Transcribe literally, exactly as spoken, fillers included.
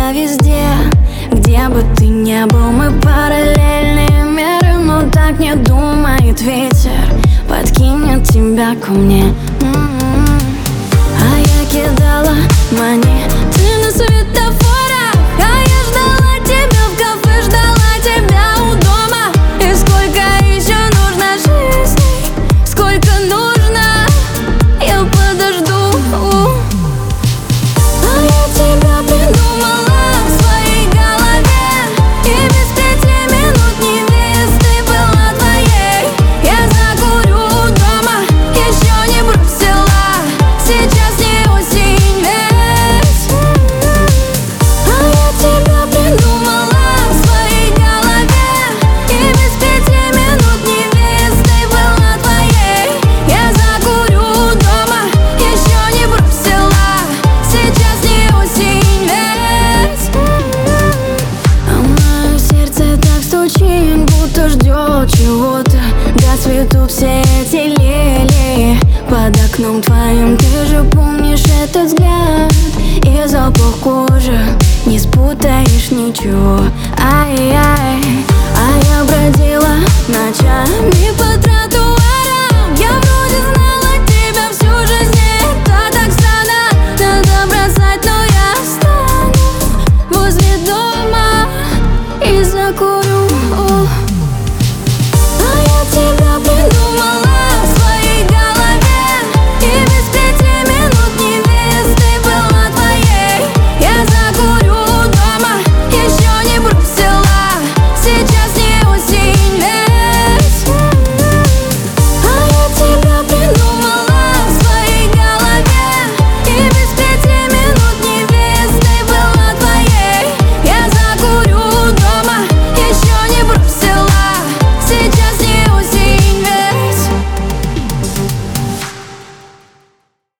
тебя везде, где бы ты ни был, мы параллельные миры. Но так не думает ветер, подкинет тебя ко мне. М-м-м. А я кидала монеты на светофорах, а я ждала тебя в кафе, ждала тебя у дома. И сколько еще нужно жизней, сколько нужно, я подожду. А я тебя придумала в своей голове, и без пяти минут невесты была твоей. Я закурю дома, еще не бросила, сейчас не осень ведь. А я тебя придумала в своей голове, и без пяти минут невесты была твоей. Я закурю дома, еще не бросила, сейчас не осень ведь. А мое сердце так стучит, будто ждет чего-то. Доцветут все эти лилии под окном твоим.